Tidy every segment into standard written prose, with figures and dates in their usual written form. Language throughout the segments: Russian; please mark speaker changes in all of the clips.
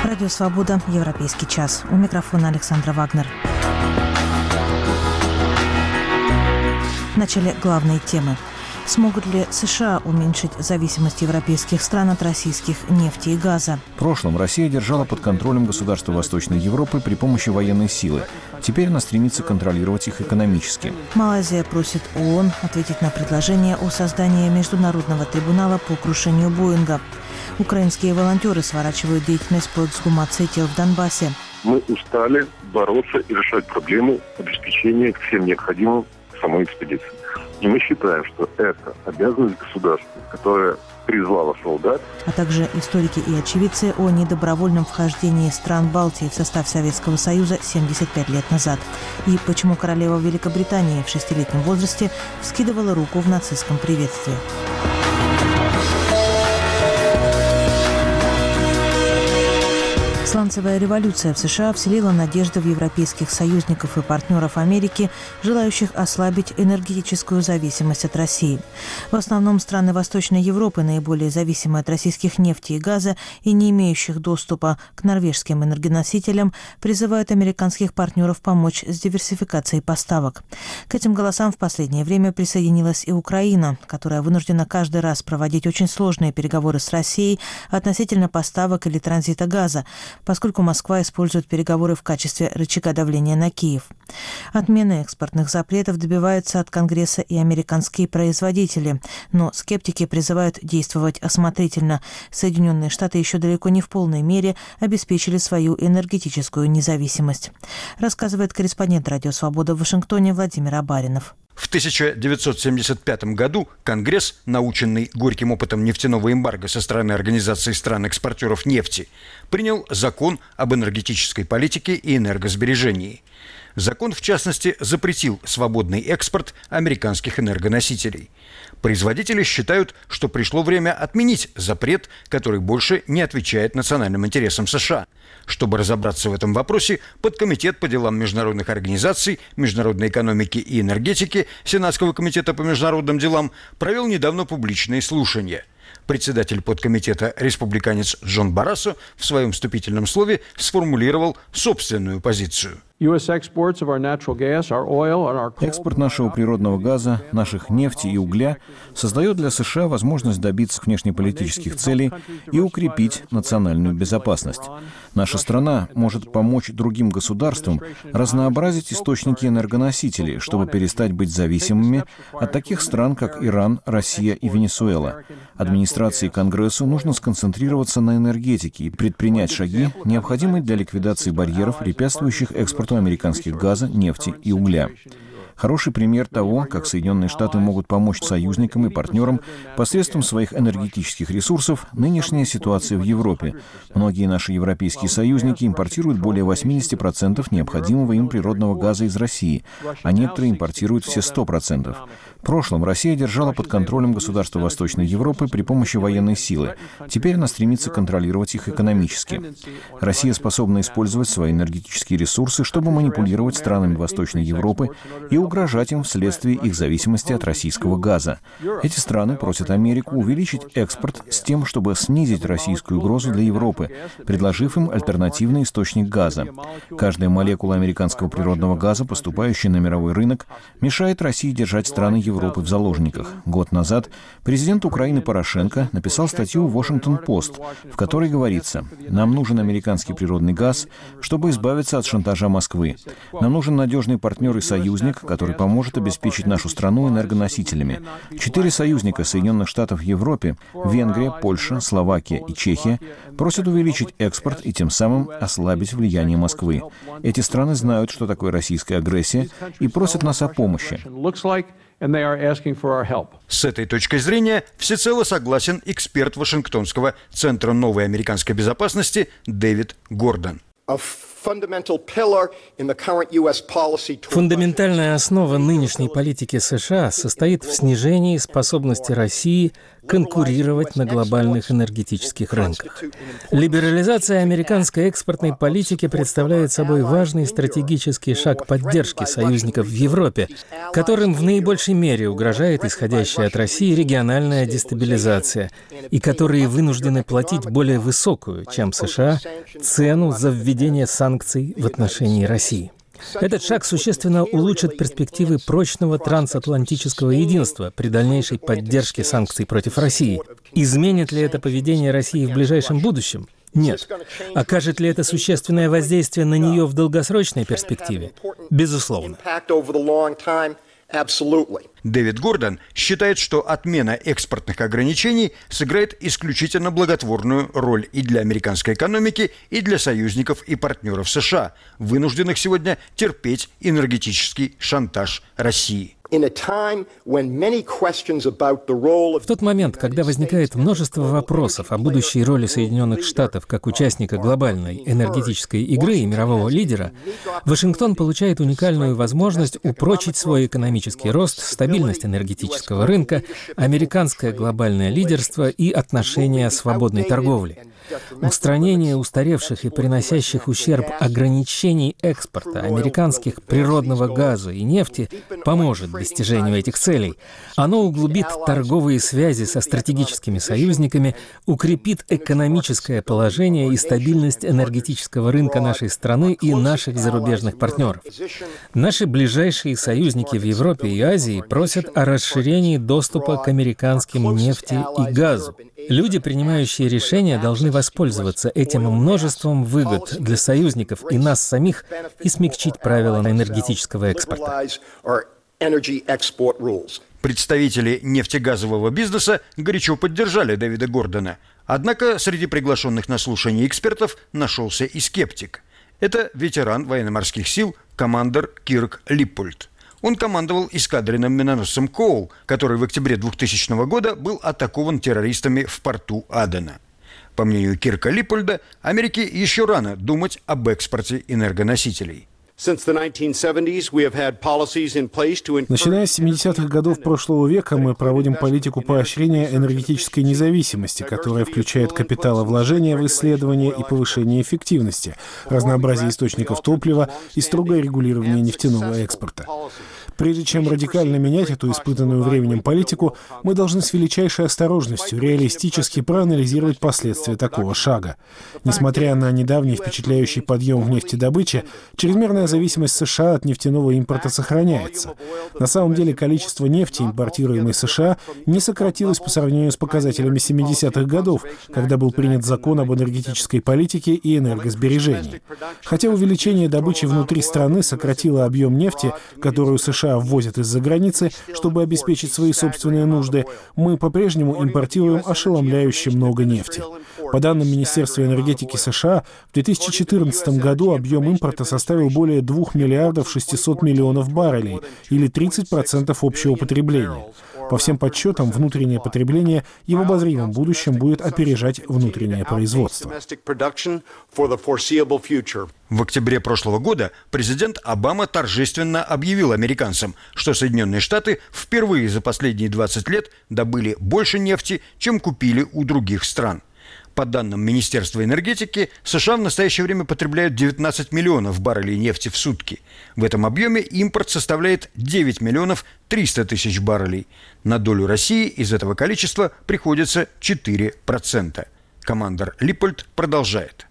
Speaker 1: Радио «Свобода», Европейский час. У микрофона Александра Вагнер. В начале главные темы. Смогут ли США уменьшить зависимость европейских стран от российских нефти и газа?
Speaker 2: В прошлом Россия держала под контролем государства Восточной Европы при помощи военной силы. Теперь она стремится контролировать их экономически.
Speaker 1: Малайзия просит ООН ответить на предложение о создании Международного трибунала по крушению Боинга. Украинские волонтеры сворачивают деятельность по эксгумации тел в Донбассе.
Speaker 3: Мы устали бороться и решать проблему обеспечения всем необходимым самой экспедиции. И мы считаем, что это обязанность государства, которое призвало солдат.
Speaker 1: А также историки и очевидцы о недобровольном вхождении стран Балтии в состав Советского Союза 75 лет назад. И почему королева Великобритании в 6-летнем возрасте вскидывала руку в нацистском приветствии. Сланцевая революция в США вселила надежды в европейских союзников и партнеров Америки, желающих ослабить энергетическую зависимость от России. В основном страны Восточной Европы, наиболее зависимые от российских нефти и газа и не имеющих доступа к норвежским энергоносителям, призывают американских партнеров помочь с диверсификацией поставок. К этим голосам в последнее время присоединилась и Украина, которая вынуждена каждый раз проводить очень сложные переговоры с Россией относительно поставок или транзита газа, поскольку Москва использует переговоры в качестве рычага давления на Киев. Отмены экспортных запретов добиваются от Конгресса и американские производители, но скептики призывают действовать осмотрительно. Соединенные Штаты еще далеко не в полной мере обеспечили свою энергетическую независимость, рассказывает корреспондент «Радио Свобода» в Вашингтоне Владимир Абаринов.
Speaker 4: В 1975 году Конгресс, наученный горьким опытом нефтяного эмбарго со стороны Организации стран-экспортеров нефти, принял закон об энергетической политике и энергосбережении. Закон, в частности, запретил свободный экспорт американских энергоносителей. Производители считают, что пришло время отменить запрет, который больше не отвечает национальным интересам США. Чтобы разобраться в этом вопросе, Подкомитет по делам международных организаций, международной экономики и энергетики Сенатского комитета по международным делам провел недавно публичные слушания. Председатель подкомитета, республиканец Джон Баррасо, в своем вступительном слове сформулировал собственную позицию.
Speaker 2: Экспорт нашего природного газа, наших нефти и угля создает для США возможность добиться внешнеполитических целей и укрепить национальную безопасность. Наша страна может помочь другим государствам разнообразить источники энергоносителей, чтобы перестать быть зависимыми от таких стран, как Иран, Россия и Венесуэла. Администрации и Конгрессу нужно сконцентрироваться на энергетике и предпринять шаги, необходимые для ликвидации барьеров, препятствующих экспорту американских газа, нефти и угля. Хороший пример того, как Соединенные Штаты могут помочь союзникам и партнерам посредством своих энергетических ресурсов, нынешняя ситуация в Европе. Многие наши европейские союзники импортируют более 80% необходимого им природного газа из России, а некоторые импортируют все 100%. В прошлом Россия держала под контролем государства Восточной Европы при помощи военной силы. Теперь она стремится контролировать их экономически. Россия способна использовать свои энергетические ресурсы, чтобы манипулировать странами Восточной Европы и угрожать им вследствие их зависимости от российского газа. Эти страны просят Америку увеличить экспорт с тем, чтобы снизить российскую угрозу для Европы, предложив им альтернативный источник газа. Каждая молекула американского природного газа, поступающая на мировой рынок, мешает России держать страны Европы в заложниках. Год назад президент Украины Порошенко написал статью в «Вашингтон-Пост», в которой говорится: «Нам нужен американский природный газ, чтобы избавиться от шантажа Москвы. Нам нужен надежный партнер и союзник, который поможет обеспечить нашу страну энергоносителями. 4 союзника Соединенных Штатов в Европе — Венгрия, Польша, Словакия и Чехия — просят увеличить экспорт и тем самым ослабить влияние Москвы. Эти страны знают, что такое российская агрессия, и просят нас о помощи».
Speaker 4: С этой точки зрения всецело согласен эксперт Вашингтонского центра новой американской безопасности Дэвид Гордон.
Speaker 5: Фундаментальная основа нынешней политики США состоит в снижении способности России конкурировать на глобальных энергетических рынках. Либерализация американской экспортной политики представляет собой важный стратегический шаг поддержки союзников в Европе, которым в наибольшей мере угрожает исходящая от России региональная дестабилизация, и которые вынуждены платить более высокую, чем США, цену за введение санкций в отношении России. Этот шаг существенно улучшит перспективы прочного трансатлантического единства при дальнейшей поддержке санкций против России. Изменит ли это поведение России в ближайшем будущем? Нет. Окажет ли это существенное воздействие на нее в долгосрочной перспективе? Безусловно.
Speaker 4: Дэвид Гордон считает, что отмена экспортных ограничений сыграет исключительно благотворную роль и для американской экономики, и для союзников и партнеров США, вынужденных сегодня терпеть энергетический шантаж России.
Speaker 5: В тот момент, когда возникает множество вопросов о будущей роли Соединенных Штатов как участника глобальной энергетической игры и мирового лидера, Вашингтон получает уникальную возможность упрочить свой экономический рост, стабильность энергетического рынка, американское глобальное лидерство и отношения свободной торговли. Устранение устаревших и приносящих ущерб ограничений экспорта американских природного газа и нефти поможет достижению этих целей. Оно углубит торговые связи со стратегическими союзниками, укрепит экономическое положение и стабильность энергетического рынка нашей страны и наших зарубежных партнеров. Наши ближайшие союзники в Европе и Азии просят о расширении доступа к американским нефти и газу. Люди, принимающие решения, должны воспользоваться этим множеством выгод для союзников и нас самих и смягчить правила энергетического экспорта.
Speaker 4: Представители нефтегазового бизнеса горячо поддержали Дэвида Гордона. Однако среди приглашенных на слушание экспертов нашелся и скептик. Это ветеран военно-морских сил, командир Кирк Липпольд. Он командовал эскадренным миноносцем «Коул», который в октябре 2000 года был атакован террористами в порту Адена. По мнению Кирка Липпольда, Америке еще рано думать об экспорте энергоносителей.
Speaker 6: Начиная с 70-х годов прошлого века мы проводим политику поощрения энергетической независимости, которая включает капиталовложения в исследования и повышение эффективности, разнообразие источников топлива и строгое регулирование нефтяного экспорта. Прежде чем радикально менять эту испытанную временем политику, мы должны с величайшей осторожностью реалистически проанализировать последствия такого шага. Несмотря на недавний впечатляющий подъем в нефтедобыче, чрезмерная зависимость США от нефтяного импорта сохраняется. На самом деле количество нефти, импортируемой США, не сократилось по сравнению с показателями 70-х годов, когда был принят закон об энергетической политике и энергосбережении. Хотя увеличение добычи внутри страны сократило объем нефти, которую США ввозят из-за границы, чтобы обеспечить свои собственные нужды, мы по-прежнему импортируем ошеломляюще много нефти. По данным Министерства энергетики США, в 2014 году объем импорта составил более 2 миллиардов 600 миллионов баррелей, или 30% общего потребления. По всем подсчетам, внутреннее потребление и в обозримом будущем будет опережать внутреннее производство.
Speaker 4: В октябре прошлого года президент Обама торжественно объявил американцам, что Соединенные Штаты впервые за последние 20 лет добыли больше нефти, чем купили у других стран. По данным Министерства энергетики, США в настоящее время потребляют 19 миллионов баррелей нефти в сутки. В этом объеме импорт составляет 9 миллионов 300 тысяч баррелей. На долю России из этого количества приходится 4%. Командир Липпольд продолжает.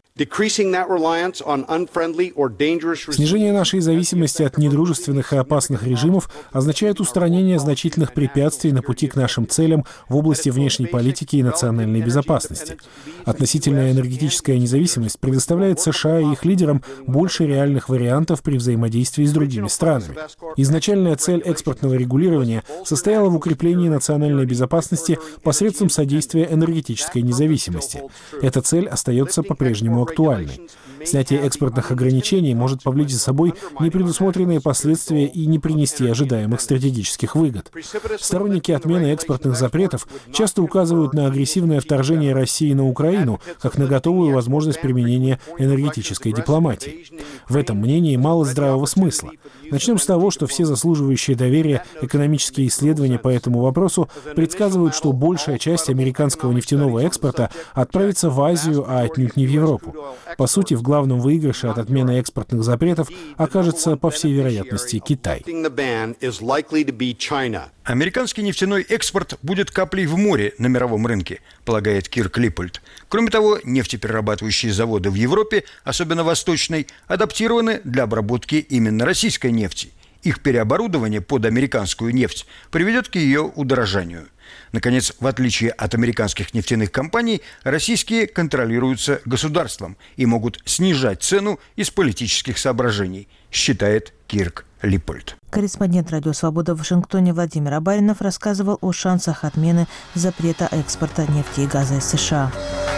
Speaker 6: Снижение нашей зависимости от недружественных и опасных режимов означает устранение значительных препятствий на пути к нашим целям в области внешней политики и национальной безопасности. Относительная энергетическая независимость предоставляет США и их лидерам больше реальных вариантов при взаимодействии с другими странами. Изначальная цель экспортного регулирования состояла в укреплении национальной безопасности посредством содействия энергетической независимости. Эта цель остается по-прежнему актуальной. Снятие экспортных ограничений может повлечь за собой непредусмотренные последствия и не принести ожидаемых стратегических выгод. Сторонники отмены экспортных запретов часто указывают на агрессивное вторжение России на Украину как на готовую возможность применения энергетической дипломатии. В этом мнении мало здравого смысла. Начнем с того, что все заслуживающие доверия экономические исследования по этому вопросу предсказывают, что большая часть американского нефтяного экспорта отправится в Азию, а отнюдь не в Европу. рынку. По сути, в главном выигрыше от отмены экспортных запретов окажется, по всей вероятности, Китай.
Speaker 4: Американский нефтяной экспорт будет каплей в море на мировом рынке, полагает Кирк Липпольд. Кроме того, нефтеперерабатывающие заводы в Европе, особенно восточной, адаптированы для обработки именно российской нефти. Их переоборудование под американскую нефть приведет к ее удорожанию. Наконец, в отличие от американских нефтяных компаний, российские контролируются государством и могут снижать цену из политических соображений, считает Кирк Липпольд.
Speaker 1: Корреспондент «Радио Свобода» в Вашингтоне Владимир Абаринов рассказывал о шансах отмены запрета экспорта нефти и газа из США.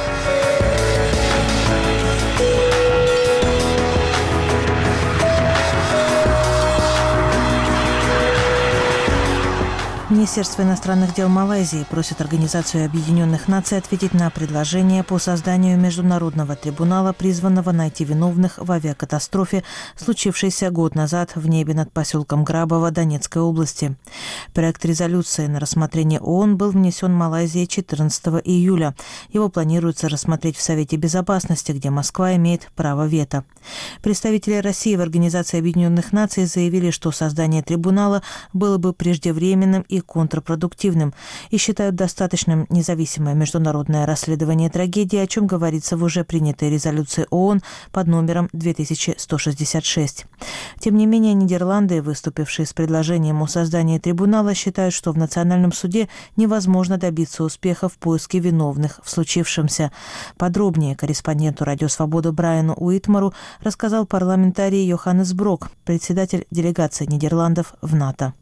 Speaker 1: Министерство иностранных дел Малайзии просит Организацию Объединенных Наций ответить на предложение по созданию международного трибунала, призванного найти виновных в авиакатастрофе, случившейся год назад в небе над поселком Грабово Донецкой области. Проект резолюции на рассмотрение ООН был внесен Малайзией 14 июля. Его планируется рассмотреть в Совете Безопасности, где Москва имеет право вето. Представители России в Организации Объединенных Наций заявили, что создание трибунала было бы преждевременным и контрпродуктивным, и считают достаточным независимое международное расследование трагедии, о чем говорится в уже принятой резолюции ООН под номером 2166. Тем не менее, Нидерланды, выступившие с предложением о создании трибунала, считают, что в национальном суде невозможно добиться успеха в поиске виновных в случившемся. Подробнее корреспонденту «Радио Свобода» Брайану Уитмару рассказал парламентарий Йоханнес Брок, председатель делегации Нидерландов в НАТО.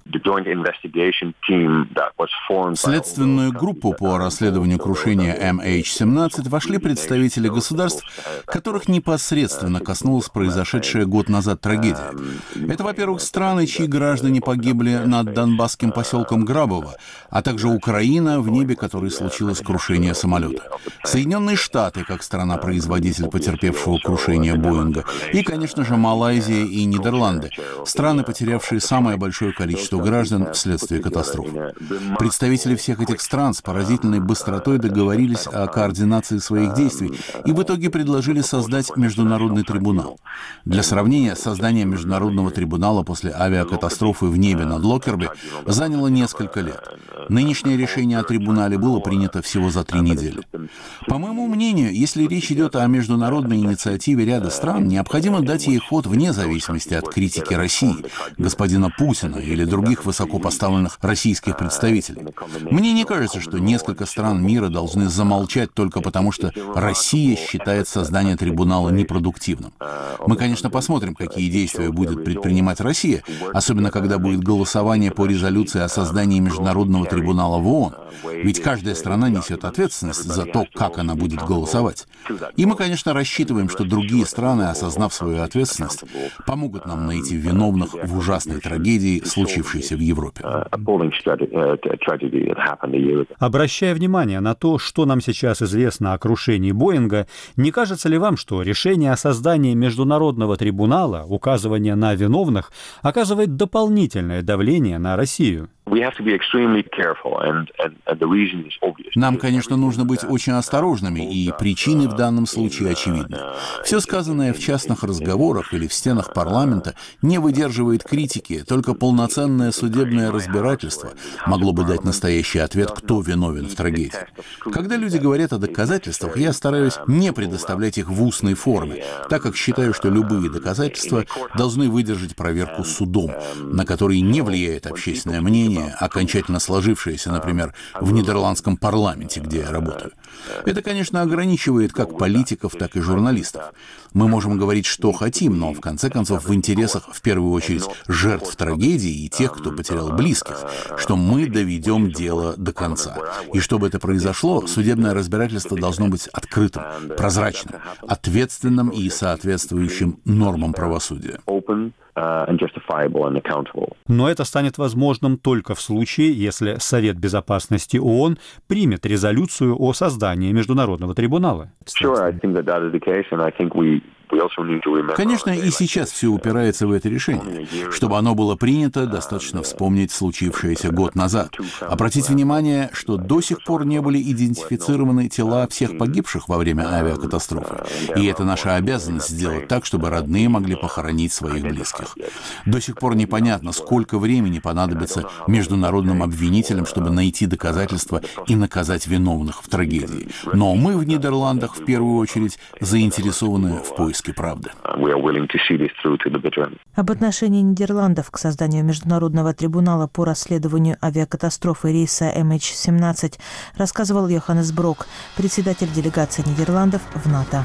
Speaker 7: В следственную группу по расследованию крушения MH17 вошли представители государств, которых непосредственно коснулась произошедшая год назад трагедия. Это, во-первых, страны, чьи граждане погибли над донбасским поселком Грабово, а также Украина, в небе которой случилось крушение самолета. Соединенные Штаты, как страна-производитель потерпевшего крушение Боинга, и, конечно же, Малайзия и Нидерланды, страны, потерявшие самое большое количество граждан вследствие катастрофы. Представители всех этих стран с поразительной быстротой договорились о координации своих действий и в итоге предложили создать международный трибунал. Для сравнения, создание международного трибунала после авиакатастрофы в небе над Локкерби заняло несколько лет. Нынешнее решение о трибунале было принято всего за 3 недели. По моему мнению, если речь идет о международной инициативе ряда стран, необходимо дать ей ход вне зависимости от критики России, господина Путина или других высокопоставленных российских представителей. Мне не кажется, что несколько стран мира должны замолчать только потому, что Россия считает создание трибунала непродуктивным. Мы, конечно, посмотрим, какие действия будет предпринимать Россия, особенно когда будет голосование по резолюции о создании международного трибунала в ООН. Ведь каждая страна несет ответственность за то, как она будет голосовать. И мы, конечно, рассчитываем, что другие страны, осознав свою ответственность, помогут нам найти виновных в ужасной трагедии, случившейся в Европе.
Speaker 8: Обращая внимание на то, что нам сейчас известно о крушении Боинга, не кажется ли вам, что решение о создании международного трибунала, указывание на виновных, оказывает дополнительное давление на Россию?
Speaker 7: Нам, конечно, нужно быть очень осторожными, и причины в данном случае очевидны. Все сказанное в частных разговорах или в стенах парламента не выдерживает критики, только полноценное судебное разбирательство могло бы дать настоящий ответ, кто виновен в трагедии. Когда люди говорят о доказательствах, я стараюсь не предоставлять их в устной форме, так как считаю, что любые доказательства должны выдержать проверку судом, на который не влияет общественное мнение, окончательно сложившееся, например, в нидерландском парламенте, где я работаю. Это, конечно, ограничивает как политиков, так и журналистов. Мы можем говорить, что хотим, но, в конце концов, в интересах, в первую очередь, жертв трагедии и тех, кто потерял близких, что мы доведем дело до конца. И чтобы это произошло, судебное разбирательство должно быть открытым, прозрачным, ответственным и соответствующим нормам правосудия.
Speaker 8: Но это станет возможным только в случае, если Совет Безопасности ООН примет резолюцию о создании международного трибунала.
Speaker 7: Конечно, и сейчас все упирается в это решение. Чтобы оно было принято, достаточно вспомнить случившееся год назад. Обратите внимание, что до сих пор не были идентифицированы тела всех погибших во время авиакатастрофы. И это наша обязанность сделать так, чтобы родные могли похоронить своих близких. До сих пор непонятно, сколько времени понадобится международным обвинителям, чтобы найти доказательства и наказать виновных в трагедии. Но мы в Нидерландах в первую очередь заинтересованы в поиске правды.
Speaker 1: Об отношении Нидерландов к созданию Международного трибунала по расследованию авиакатастрофы рейса MH17 рассказывал Йоханнес Брок, председатель делегации Нидерландов в НАТО.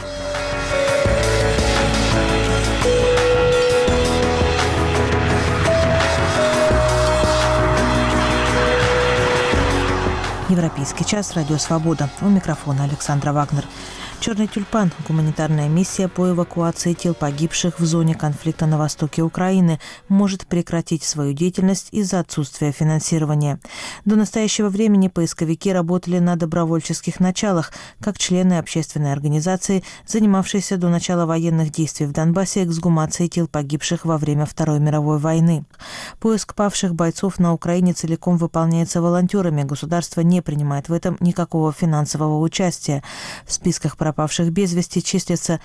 Speaker 1: Европейский час. Радио «Свобода». У микрофона Александра Вагнер. «Черный тюльпан» – гуманитарная миссия по эвакуации тел погибших в зоне конфликта на востоке Украины, может прекратить свою деятельность из-за отсутствия финансирования. До настоящего времени поисковики работали на добровольческих началах, как члены общественной организации, занимавшейся до начала военных действий в Донбассе эксгумацией тел погибших во время Второй мировой войны. Поиск павших бойцов на Украине целиком выполняется волонтерами. Государство не принимает в этом никакого финансового участия. В списках пропавших без вести числится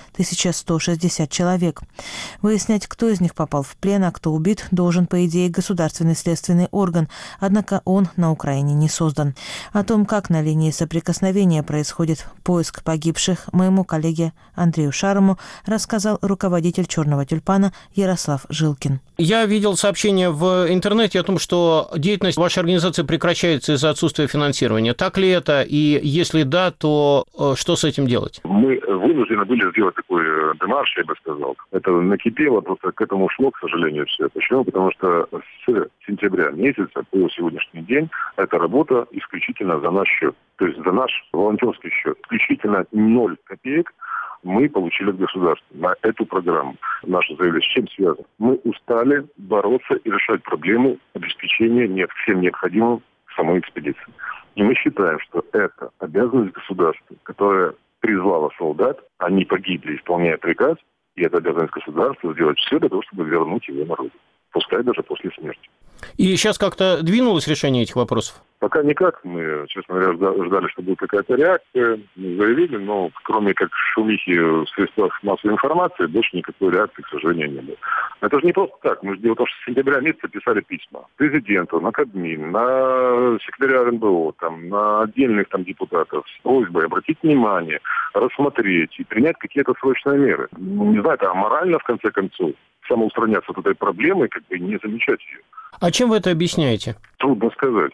Speaker 1: 1160 человек. Выяснять, кто из них попал в плен, а кто убит, должен, по идее, государственный следственный орган, однако он на Украине не создан. О том, как на линии соприкосновения происходит поиск погибших, моему коллеге Андрею Шарому рассказал руководитель «Черного тюльпана» Ярослав Жилкин.
Speaker 9: Я видел сообщение в интернете о том, что деятельность вашей организации прекращается из-за отсутствия финансирования. Так ли это? И если да, то что с этим делать?
Speaker 3: Мы вынуждены были сделать такой демарш, я бы сказал. Это накипело, просто к этому шло, к сожалению, все. Почему? Потому что с сентября месяца по сегодняшний день эта работа исключительно за наш счет. То есть за наш волонтерский счет. Исключительно 0 копеек мы получили от государства на эту программу. Наше заявление с чем связано? Мы устали бороться и решать проблему обеспечения всем необходимым самой экспедиции. И мы считаем, что это обязанность государства, которое призвало солдат, они погибли, исполняя приказ, и это обязанность государства сделать все для того, чтобы вернуть его народу, пускай даже после смерти.
Speaker 9: И сейчас как-то двинулось решение этих вопросов?
Speaker 3: Пока никак. Мы, честно говоря, ждали, что будет какая-то реакция. Мы заявили, но кроме как шумихи в средствах массовой информации, больше никакой реакции, к сожалению, не было. Это же не просто так. Мы же дело в том, что с сентября месяца писали письма президенту, на Кабмин, на секретаря РНБО, на отдельных депутатов с просьбой обратить внимание, рассмотреть и принять какие-то срочные меры. Не знаю, это аморально, в конце концов, самоустраняться от этой проблемы и не замечать ее.
Speaker 9: А чем вы это объясняете?
Speaker 3: Трудно сказать.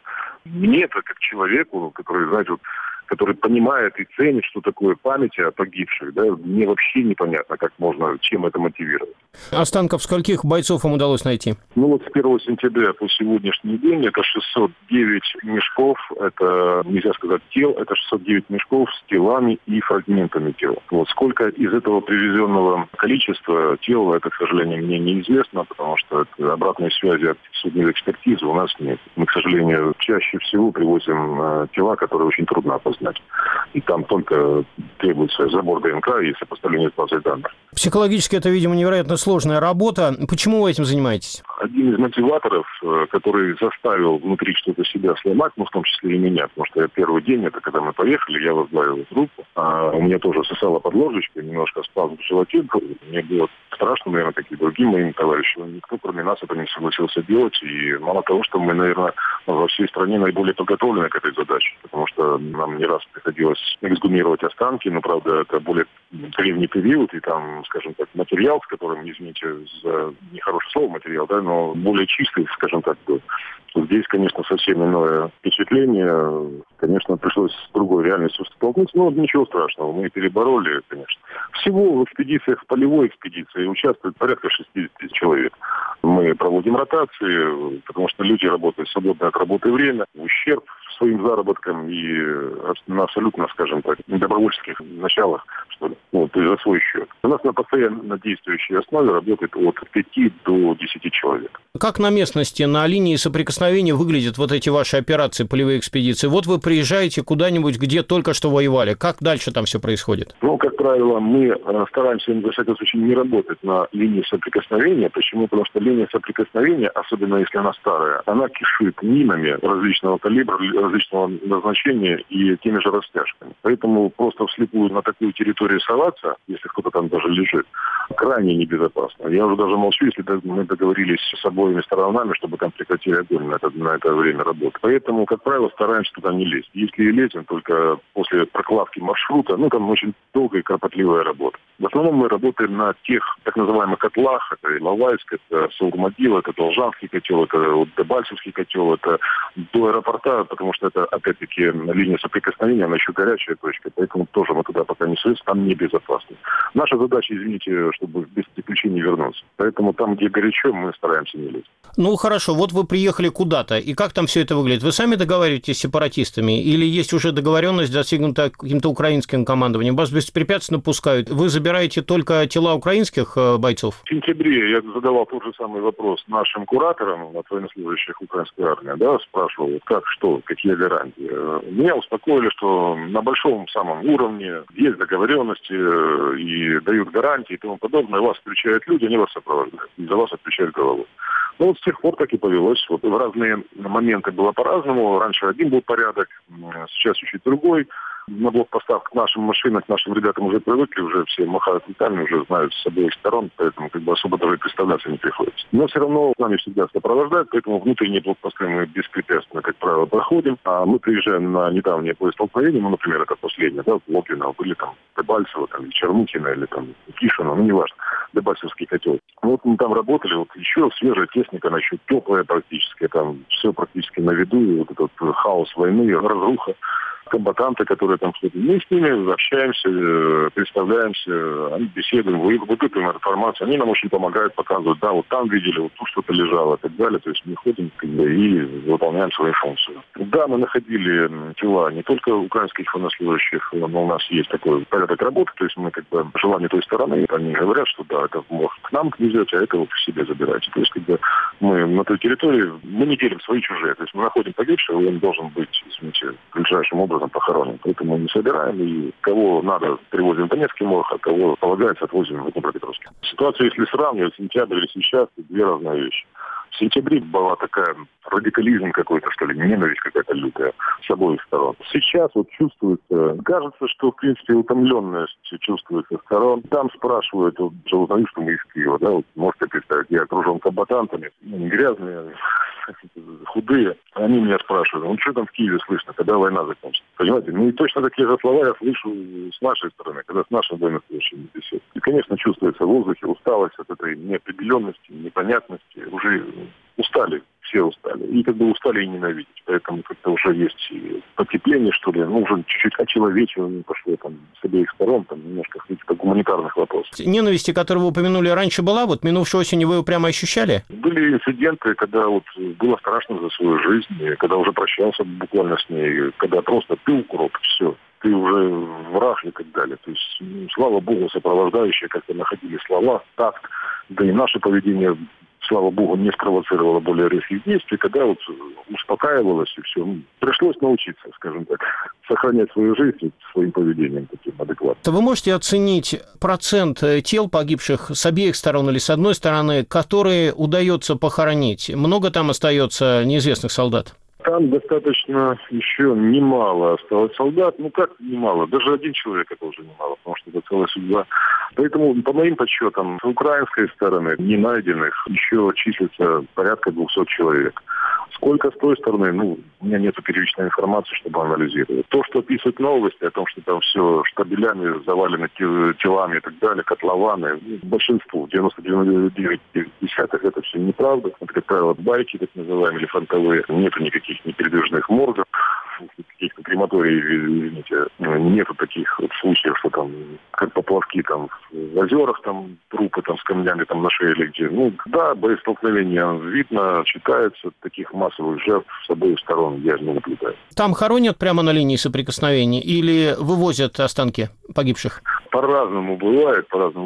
Speaker 3: Мне-то, как человеку, который, который понимает и ценит, что такое память о погибших, мне вообще непонятно, как можно, чем это мотивировать.
Speaker 9: Останков скольких бойцов им удалось найти?
Speaker 3: С 1 сентября по сегодняшний день это 609 мешков, это, нельзя сказать, тел, это 609 мешков с телами и фрагментами тел. Сколько из этого привезенного количества тел, это, к сожалению, мне неизвестно, потому что обратной связи от судебной экспертизы у нас нет. Мы, к сожалению, чаще всего привозим тела, которые очень трудно опознать. И там только требуется забор ДНК и сопоставление с базой данных.
Speaker 9: Психологически это, видимо, невероятно сложная работа. Почему вы этим занимаетесь?
Speaker 3: Один из мотиваторов, который заставил внутри что-то себя сломать, в том числе и меня, потому что первый день, это когда мы поехали, я возглавил группу, у меня тоже сосало под ложечкой, немножко спазм в животе, мне было страшно, наверное, как и другим моим товарищам. Никто, кроме нас, это не согласился делать, и мало того, что мы, наверное, во всей стране наиболее подготовлены к этой задаче, потому что нам не раз приходилось эксгумировать останки, но, правда, это более древний период, и там, скажем так, материал, с которым, извините за нехорошее слово материал, но более чистый, скажем так, был. Здесь, конечно, совсем иное впечатление. Конечно, пришлось с другой реальностью столкнуться, но ничего страшного, мы перебороли, конечно. Всего в экспедициях, в полевой экспедиции участвует порядка 60 тысяч человек. Мы проводим ротации, потому что люди работают в свободное от работы время, в ущерб своим заработкам и на абсолютно, скажем так, добровольческих началах, что ли. То то есть за свой счет. У нас на постоянно действующей основе работает от 5 до 10 человек.
Speaker 9: Как на местности, на линии соприкосновения выглядят вот эти ваши операции, полевые экспедиции? Вот вы приезжаете куда-нибудь, где только что воевали. Как дальше там все происходит?
Speaker 3: Ну, как правило, мы стараемся, во всяком случае, не работать на линии соприкосновения. Почему? Потому что линия соприкосновения, особенно если она старая, она кишит минами различного калибра, различного назначения и теми же растяжками. Поэтому просто вслепую на такую территорию соваться, если кто-то там даже лежит, крайне небезопасно. Я уже даже молчу, если мы договорились с обоими сторонами, чтобы там прекратили огонь на это время работы. Поэтому, как правило, стараемся туда не лезть. Если и лезем, только после прокладки маршрута, там очень долгая и кропотливая работа. В основном мы работаем на тех так называемых котлах. Это Иловайск, это Саугмадил, это Должанский котел, это Дебальцевский котел, это до аэропорта, потому что это, опять-таки, линия соприкосновения, она еще горячая точка, поэтому тоже мы туда пока не суемся, там небезопасно. Наша задача, извините, чтобы без приключений вернуться. Поэтому там, где горячо, мы стараемся не лезть.
Speaker 9: Ну, хорошо, вот вы приехали куда-то, и как там все это выглядит? Вы сами договариваетесь с сепаратистами, или есть уже договоренность, достигнута каким-то украинским командованием? Вас беспрепятственно пускают? Вы забираете только тела украинских бойцов?
Speaker 3: В сентябре я задавал тот же самый вопрос нашим кураторам от военнослужащих украинской армии, спрашивал, как, что, какие гарантии. Меня успокоили, что на большом самом уровне есть договоренности и дают гарантии и тому подобное. Вас встречают люди, они вас сопровождают, и за вас отвечают головой. Ну, вот с тех пор так и повелось. Вот в разные моменты было по-разному. Раньше один был порядок, сейчас чуть-чуть другой. На блокпостах к нашим машинам, к нашим ребятам уже привыкли, уже все махают руками, уже знают с обоих сторон, поэтому особо даже представляться не приходится. Но все равно с нами всегда сопровождают, поэтому внутренние блокпосты мы беспрепятственно, как правило, проходим. А мы приезжаем на недавнее боестолкновение, например, это последнее, в Логвино, были там Дебальцево, Чернухино или Кишино, неважно, Дебальцевский котел. Вот мы там работали, еще свежая техника, она еще теплая практически, там все практически на виду, и вот этот хаос войны, разруха. Комбатанты, которые там ходят. Мы с ними общаемся, представляемся, они беседуем, выпытываем информацию. Они нам очень помогают, показывают, вот там видели, вот тут что-то лежало и так далее. То есть мы ходим и выполняем свою функцию. Да, мы находили тела не только украинских военнослужащих, но у нас есть такой порядок работы, то есть мы желание той стороны, они говорят, что это может к нам везете, а это к себе забирайте. То есть мы на той территории, мы не делим свои чужие. То есть мы находим погибшего, и он должен быть, извините, ближайшим образом похоронен. Поэтому мы не собираем, и кого надо, привозим в Донецкий морг, а кого полагается, отвозим в Днепропетровск. Ситуацию, если сравнивать, сентябрь или сейчас, две разные вещи. В сентябре была такая радикализм какой-то, что ли, ненависть какая-то лютая с обоих сторон. Сейчас чувствуется, кажется, что, в принципе, утомленность чувствуется со сторон. Там спрашивают, уже узнают, что мы из Киева, можете представить, я окружен комбатантами, грязные, худые. Они меня спрашивают, что там в Киеве слышно, когда война закончится? Понимаете? И точно такие же слова я слышу с нашей стороны, когда с нашим военнослужащими беседуют. И, конечно, чувствуется в воздухе усталость от этой неопределенности, непонятности. Уже устали, все устали. И устали и ненавидеть. Поэтому как-то уже есть потепление, что ли. Уже чуть-чуть очеловечивание пошло с обеих сторон, немножко каких-то гуманитарных вопросов.
Speaker 9: Ненависти, которую вы упомянули раньше, была? Минувшей осенью вы ее прямо ощущали?
Speaker 3: Были инциденты, когда было страшно за свою жизнь, когда уже прощался буквально с ней, когда просто ты укроп, все. Ты уже враг и так далее. То есть, слава богу, сопровождающие как-то находили слова, такт, да и наше поведение, слава богу, не спровоцировало более резких действий, когда успокаивалось и все. Пришлось научиться, скажем так, сохранять свою жизнь своим поведением таким адекватным.
Speaker 9: Вы можете оценить процент тел погибших с обеих сторон или с одной стороны, которые удается похоронить? Много там остается неизвестных солдат?
Speaker 3: Там достаточно еще немало осталось солдат. Как немало? Даже один человек это уже немало, потому что это целая судьба. Поэтому, по моим подсчетам, с украинской стороны не найденных еще числится порядка 200 человек. Сколько с той стороны, у меня нет первичной информации, чтобы анализировать. То, что пишут новости о том, что там все штабелями завалено телами и так далее, котлованы, большинству, 99,9 это все неправда. Это, как правило, байки, так называемые, или фронтовые. Нету никаких непередвижных моргов, каких-то крематорий, извините, нету таких случаев, что там, как поплавки в озерах, трупы с камнями на шее или где. Да, боестолкновение видно, читается, таких массовых жертв с обоих сторон я не наблюдаю.
Speaker 9: Там хоронят прямо на линии соприкосновения или вывозят останки? погибших?
Speaker 3: По-разному бывает.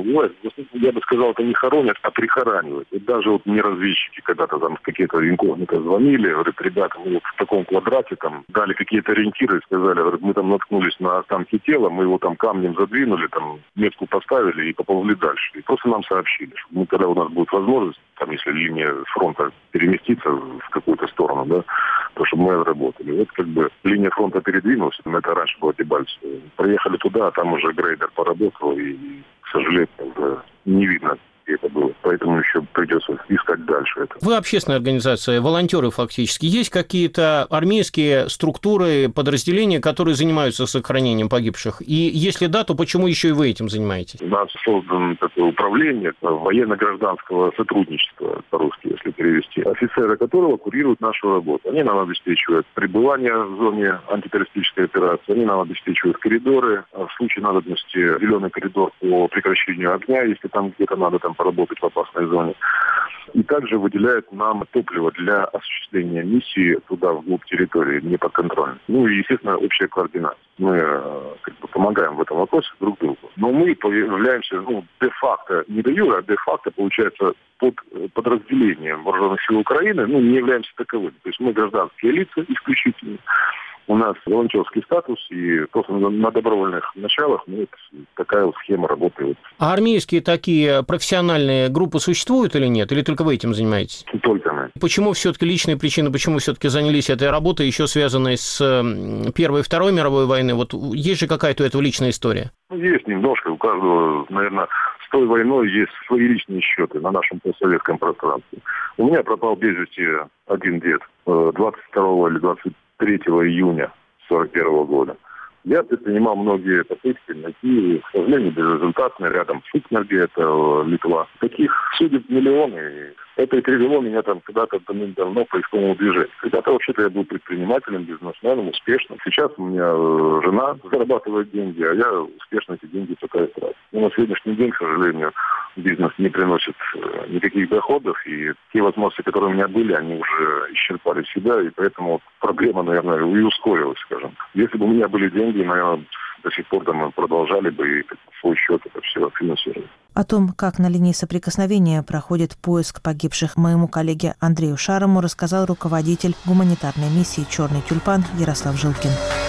Speaker 3: Я бы сказал, это не хоронят, а прихоранивают. И даже вот мне разведчики когда-то там какие-то инкогнито звонили, говорят, ребята, мы вот в таком квадрате там дали какие-то ориентиры, сказали, говорят, мы там наткнулись на останки тела, мы его там камнем задвинули, там метку поставили и поползли дальше. И просто нам сообщили, что мы, когда у нас будет возможность, там, если линия фронта переместится в какую-то сторону, да, то чтобы мы отработали. Вот как бы линия фронта передвинулась, это раньше было Дебальцево. Проехали туда, а там уже грейдер поработал, и, к сожалению, уже не видно, где это было. Поэтому еще придется искать дальше это.
Speaker 9: Вы общественная организация, волонтеры фактически. Есть какие-то армейские структуры, подразделения, которые занимаются сохранением погибших? И если да, то почему еще и вы этим занимаетесь?
Speaker 3: У нас создано такое управление военно-гражданского сотрудничества, по-русски, если перевести, офицеры которого курируют нашу работу. Они нам обеспечивают пребывание в зоне антитеррористической операции, они нам обеспечивают коридоры, в случае надобности зеленый коридор по прекращению огня, если там где-то надо там поработать в опасной зоне. И также выделяют нам топливо для осуществления миссии туда, вглубь территории, не подконтрольной. Ну и, естественно, общая координация. Мы как бы помогаем в этом вопросе друг другу. Но мы являемся, де-факто, не де-юре, а де-факто, получается, под подразделением вооруженных сил Украины, не являемся таковыми. То есть мы гражданские лица исключительно. У нас волонтерский статус, и просто на добровольных началах такая вот схема работает.
Speaker 9: А армейские такие профессиональные группы существуют или нет? Или только вы этим занимаетесь?
Speaker 3: Только мы.
Speaker 9: Почему все-таки личные причины, почему все-таки занялись этой работой, еще связанной с Первой и Второй мировой войной? Вот есть же какая-то у этого личная история?
Speaker 3: Есть немножко. У каждого, наверное, с той войной есть свои личные счеты на нашем постсоветском пространстве. У меня пропал без вести один дед 22 или 23 июня 1941 года. Я предпринимал многие попытки найти, к сожалению, безрезультатно, рядом с Укнарги, это Литва. Таких судеб миллионы. Это и привело меня там когда-то давно к поисковому движению. Когда-то вообще-то я был предпринимателем, бизнесменом, успешным. Сейчас у меня жена зарабатывает деньги, а я успешно эти деньги только трачу. Но на сегодняшний день, к сожалению, бизнес не приносит никаких доходов, и те возможности, которые у меня были, они уже исчерпали себя, и поэтому проблема, наверное, и ускорилась, скажем. Если бы у меня были деньги, наверное, до сих пор мы продолжали бы и свой счет это все финансировать.
Speaker 1: О том, как на линии соприкосновения проходит поиск погибших, моему коллеге Андрею Шарому рассказал руководитель гуманитарной миссии «Черный тюльпан» Ярослав Жилкин.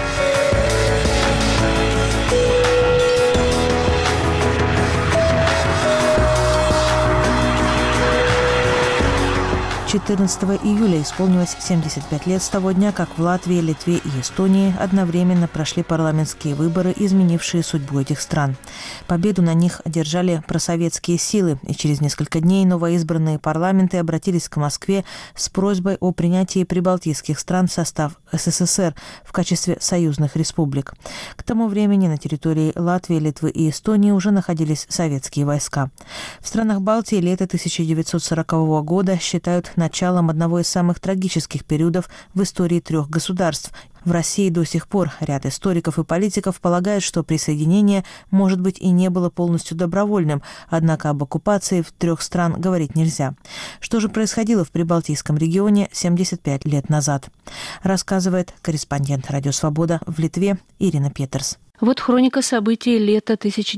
Speaker 1: 14 июля исполнилось 75 лет с того дня, как в Латвии, Литве и Эстонии одновременно прошли парламентские выборы, изменившие судьбу этих стран. Победу на них одержали просоветские силы, и через несколько дней новоизбранные парламенты обратились к Москве с просьбой о принятии прибалтийских стран в состав СССР в качестве союзных республик. К тому времени на территории Латвии, Литвы и Эстонии уже находились советские войска. В странах Балтии лето 1940 года считают началом одного из самых трагических периодов в истории трех государств. В России до сих пор ряд историков и политиков полагают, что присоединение, может быть, и не было полностью добровольным, однако об оккупации в трех стран говорить нельзя. Что же происходило в Прибалтийском регионе 75 лет назад? Рассказывает корреспондент «Радио Свобода» в Литве Ирина Петерс.
Speaker 10: Вот хроника событий лета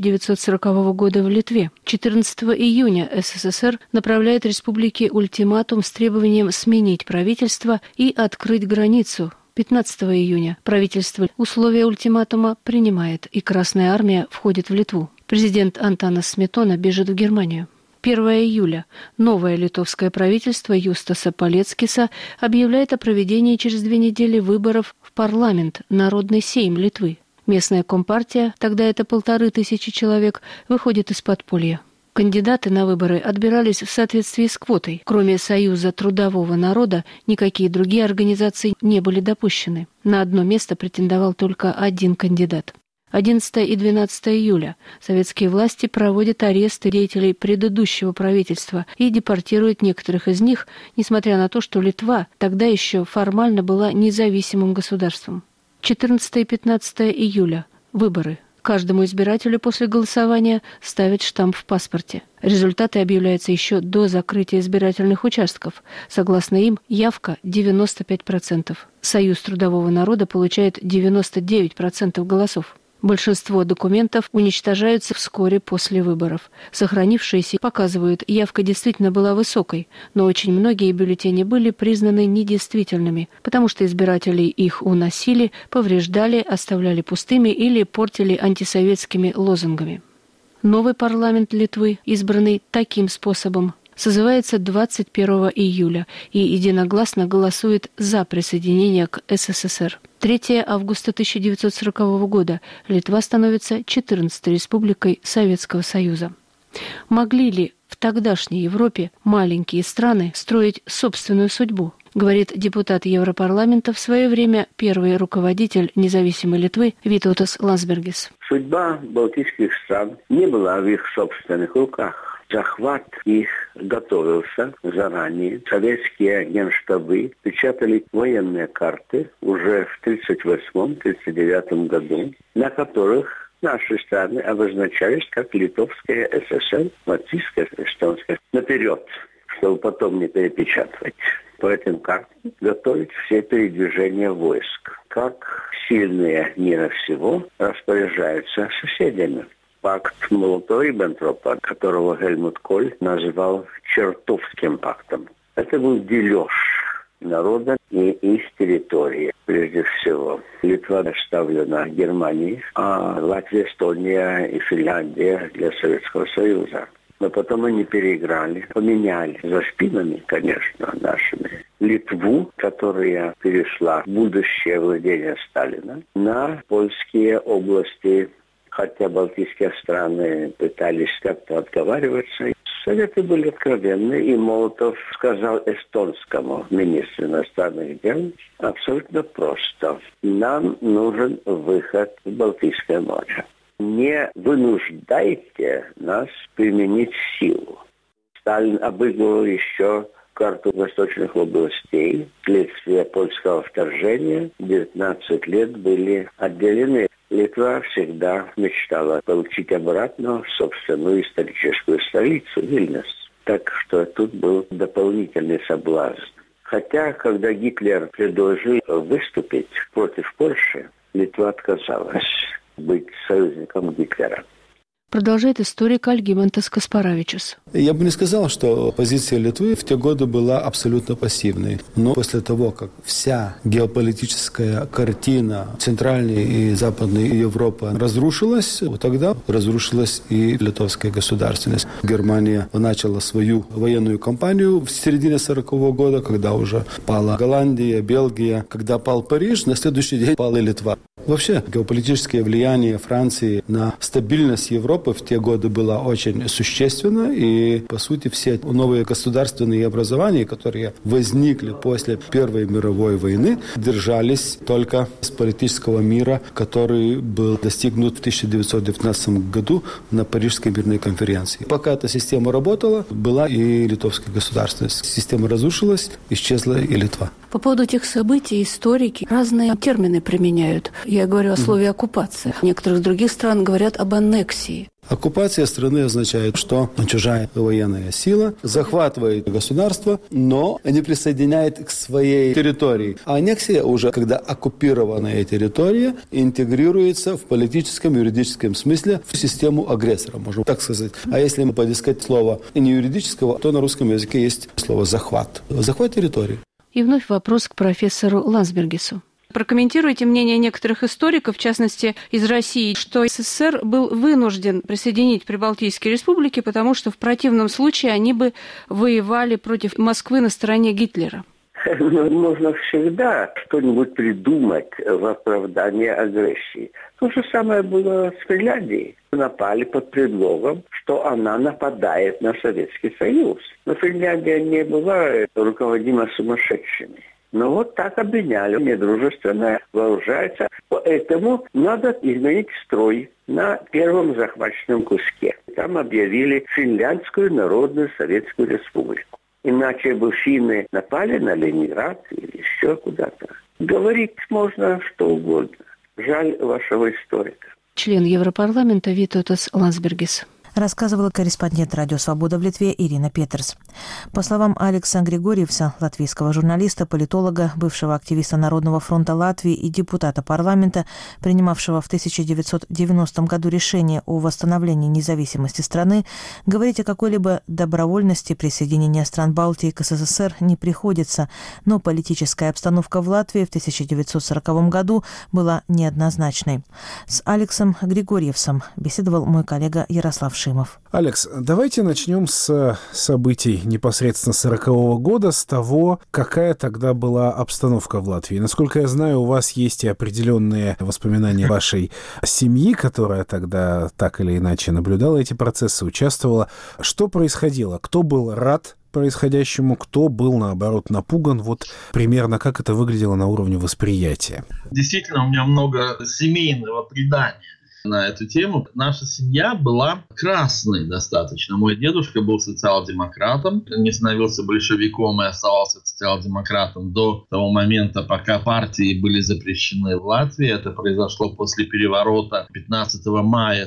Speaker 10: 1940 года в Литве. 14 июня СССР направляет республике ультиматум с требованием сменить правительство и открыть границу. 15 июня правительство условия ультиматума принимает, и Красная армия входит в Литву. Президент Антанас Сметона бежит в Германию. 1 июля новое литовское правительство Юстаса Палецкиса объявляет о проведении через 2 недели выборов в парламент, Народный Сейм Литвы. Местная компартия, тогда это 1500 человек, выходит из подполья. Кандидаты на выборы отбирались в соответствии с квотой. Кроме Союза трудового народа, никакие другие организации не были допущены. На одно место претендовал только один кандидат. 11 и 12 июля советские власти проводят аресты деятелей предыдущего правительства и депортируют некоторых из них, несмотря на то, что Литва тогда еще формально была независимым государством. 14 и 15 июля. Выборы. Каждому избирателю после голосования ставят штамп в паспорте. Результаты объявляются еще до закрытия избирательных участков. Согласно им, явка 95%. Союз трудового народа получает 99% голосов. Большинство документов уничтожаются вскоре после выборов. Сохранившиеся показывают, явка действительно была высокой, но очень многие бюллетени были признаны недействительными, потому что избиратели их уносили, повреждали, оставляли пустыми или портили антисоветскими лозунгами. Новый парламент Литвы, избранный таким способом, созывается 21 июля и единогласно голосует за присоединение к СССР. 3 августа 1940 года Литва становится 14-й республикой Советского Союза. Могли ли в тогдашней Европе маленькие страны строить собственную судьбу? Говорит депутат Европарламента, в свое время первый руководитель независимой Литвы Витаутас Лансбергис.
Speaker 11: Судьба балтийских стран не была в их собственных руках. Захват их готовился заранее. Советские генштабы печатали военные карты уже в 1938-1939 году, на которых наши страны обозначались как Литовская ССР, Латвийская, Эстонская, наперед, чтобы потом не перепечатывать. По этим картам готовить все передвижения войск. Как сильные мира всего распоряжаются соседями. Пакт Молотова-Риббентропа, которого Гельмут Коль называл Чертовским пактом. Это был дележ народа и их территории. Прежде всего, Литва оставлена Германии, а Латвия, Эстония и Финляндия для Советского Союза. Но потом они переиграли, поменяли за спинами, конечно, нашими Литву, которая перешла в будущее владение Сталина, на польские области. Хотя балтийские страны пытались как-то отговариваться. Советы были откровенны, и Молотов сказал эстонскому министру иностранных дел абсолютно просто. Нам нужен выход в Балтийское море. Не вынуждайте нас применить силу. Сталин обыгрывал еще карту восточных областей. Вследствие польского вторжения 19 лет были отделены. Литва всегда мечтала получить обратно собственную историческую столицу Вильнюс. Так что тут был дополнительный соблазн. Хотя, когда Гитлер предложил выступить против Польши, Литва отказалась быть союзником Гитлера.
Speaker 10: Продолжает историк Альгимантас Каспаравичус.
Speaker 12: Я бы не сказал, что позиция Литвы в те годы была абсолютно пассивной. Но после того, как вся геополитическая картина Центральной и Западной Европы разрушилась, вот тогда разрушилась и литовская государственность. Германия начала свою военную кампанию в середине 40-го года, когда уже пала Голландия, Бельгия. Когда пал Париж, на следующий день пала и Литва. Вообще, геополитическое влияние Франции на стабильность Европы в те годы было очень существенно, и, по сути, все новые государственные образования, которые возникли после Первой мировой войны, держались только с политического мира, который был достигнут в 1919 году на Парижской мирной конференции. Пока эта система работала, была и литовская государственность. Система разрушилась, исчезла и Литва.
Speaker 10: По поводу этих событий историки разные термины применяют. Я говорю о слове «оккупация». В некоторых других стран говорят об аннексии.
Speaker 12: Оккупация страны означает, что чужая военная сила захватывает государство, но не присоединяет к своей территории. А аннексия уже, когда оккупированная территория интегрируется в политическом и юридическом смысле в систему агрессора, можно так сказать. А если мы подыскать слово не юридического, то на русском языке есть слово «захват». Захват территории.
Speaker 10: И вновь вопрос к профессору Лансбергису. Прокомментируйте мнение некоторых историков, в частности из России, что СССР был вынужден присоединить Прибалтийские республики, потому что в противном случае они бы воевали против Москвы на стороне Гитлера.
Speaker 11: Можно всегда что-нибудь придумать в оправдании агрессии. То же самое было с Финляндией. Напали под предлогом, что она нападает на Советский Союз. Но Финляндия не была руководима сумасшедшими. Но вот так обвиняли, недружественно вооружается. Поэтому надо изменить строй на первом захваченном куске. Там объявили Финляндскую Народную Советскую Республику. Иначе бы финны напали на Ленинград или еще куда-то. Говорить можно что угодно. Жаль вашего историка.
Speaker 10: Член Европарламента Витаутас Лансбергис.
Speaker 1: Рассказывала корреспондент «Радио Свобода» в Литве Ирина Петерс. По словам Алекса Григорьевса, латвийского журналиста, политолога, бывшего активиста Народного фронта Латвии и депутата парламента, принимавшего в 1990 году решение о восстановлении независимости страны, говорить о какой-либо добровольности присоединения стран Балтии к СССР не приходится, но политическая обстановка в Латвии в 1940 году была неоднозначной. С Алексом Григорьевсом беседовал мой коллега Ярослав Шимов.
Speaker 6: Алекс, давайте начнем с событий непосредственно 40-го года, с того, какая тогда была обстановка в Латвии. Насколько я знаю, у вас есть и определенные воспоминания вашей семьи, которая тогда так или иначе наблюдала эти процессы, участвовала. Что происходило? Кто был рад происходящему, кто был, наоборот, напуган? Вот примерно как это выглядело на уровне восприятия.
Speaker 13: Действительно, у меня много семейного предания на эту тему. Наша семья была красной достаточно. Мой дедушка был социал-демократом, не становился большевиком и оставался социал-демократом до того момента, пока партии были запрещены в Латвии. Это произошло после переворота 15 мая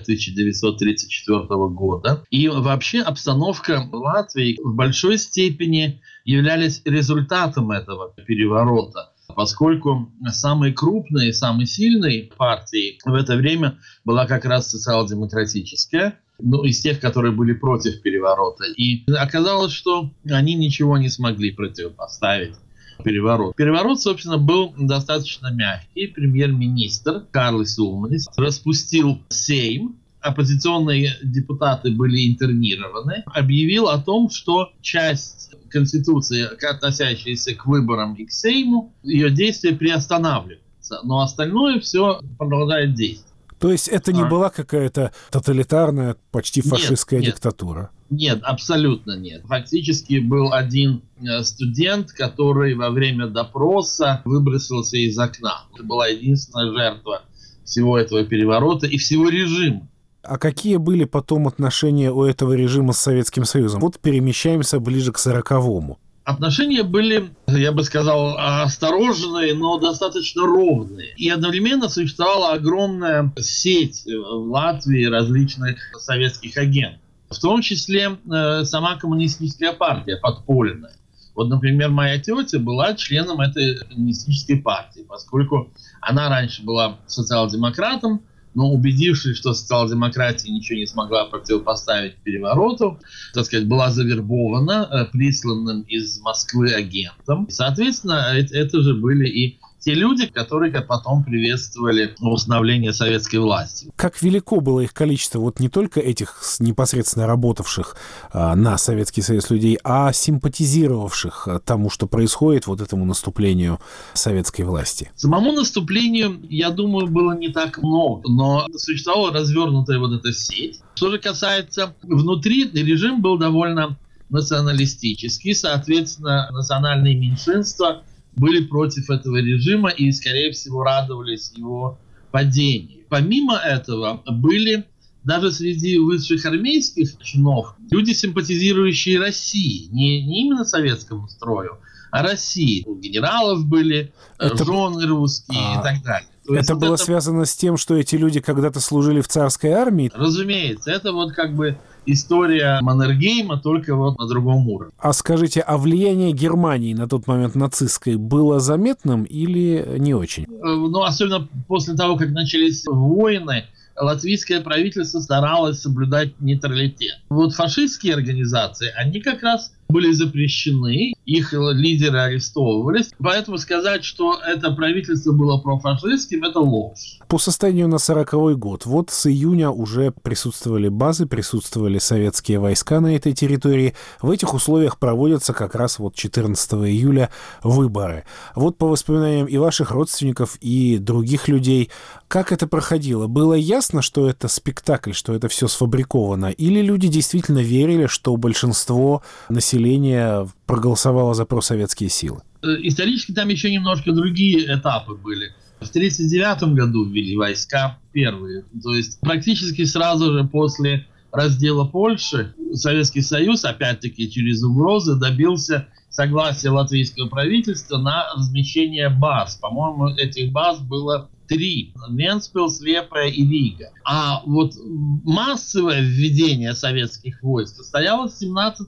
Speaker 13: 1934 года. И вообще обстановка в Латвии в большой степени являлась результатом этого переворота, поскольку самой крупной, самой сильной партией в это время была как раз социал-демократическая, из тех, которые были против переворота. И оказалось, что они ничего не смогли противопоставить перевороту. Переворот, собственно, был достаточно мягкий. Премьер-министр Карлис Улманис распустил Сейм, оппозиционные депутаты были интернированы, объявил о том, что часть Конституции, относящаяся к выборам и к Сейму, ее действие приостанавливается, но остальное все продолжает действовать.
Speaker 6: То есть это не была какая-то тоталитарная, почти фашистская диктатура?
Speaker 13: Нет, абсолютно нет. Фактически был один студент, который во время допроса выбросился из окна. Это была единственная жертва всего этого переворота и всего режима.
Speaker 6: А какие были потом отношения у этого режима с Советским Союзом? Вот перемещаемся ближе к 40-му.
Speaker 13: Отношения были, я бы сказал, осторожные, но достаточно ровные. И одновременно существовала огромная сеть в Латвии различных советских агентов. В том числе сама коммунистическая партия подпольная. Вот, например, моя тетя была членом этой коммунистической партии, поскольку она раньше была социал-демократом, но убедившись, что социал-демократия ничего не смогла противопоставить перевороту, так сказать, была завербована присланным из Москвы агентом. Соответственно, это же были и те люди, которые потом приветствовали восстановление советской власти.
Speaker 6: Как велико было их количество, вот не только этих непосредственно работавших на Советский Союз людей, а симпатизировавших тому, что происходит, вот этому наступлению советской власти?
Speaker 13: Самому наступлению, я думаю, было не так много, но существовала развернутая вот эта сеть. Что же касается внутри, режим был довольно националистический, соответственно, национальные меньшинства были против этого режима и, скорее всего, радовались его падению. Помимо этого, были даже среди высших армейских чинов люди, симпатизирующие России, не именно советскому строю, а России. У генералов были жены русские и так далее.
Speaker 6: Это было связано с тем, что эти люди когда-то служили в царской армии?
Speaker 13: Разумеется, это вот как бы история Маннергейма, только вот на другом уровне.
Speaker 6: А скажите, а влияние Германии на тот момент нацистской было заметным или не очень?
Speaker 13: Ну, особенно после того, как начались войны, латвийское правительство старалось соблюдать нейтралитет. Вот фашистские организации, они как раз были запрещены, их лидеры арестовывались. Поэтому сказать, что это правительство было профашистским, это ложь.
Speaker 6: По состоянию на 40-й год, вот с июня уже присутствовали базы, присутствовали советские войска на этой территории. В этих условиях проводятся как раз вот 14 июля выборы. Вот по воспоминаниям и ваших родственников, и других людей, как это проходило? Было ясно, что это спектакль, что это все сфабриковано? Или люди действительно верили, что большинство населения проголосовало за просоветские силы?
Speaker 13: Исторически там еще немножко другие этапы были. В 1939 году ввели войска первые. То есть практически сразу же после раздела Польши Советский Союз, опять-таки через угрозы, добился согласия латвийского правительства на размещение баз. По-моему, этих баз было 3. Вентспилс, Лепая и Рига. А вот массовое введение советских войск состоялось 17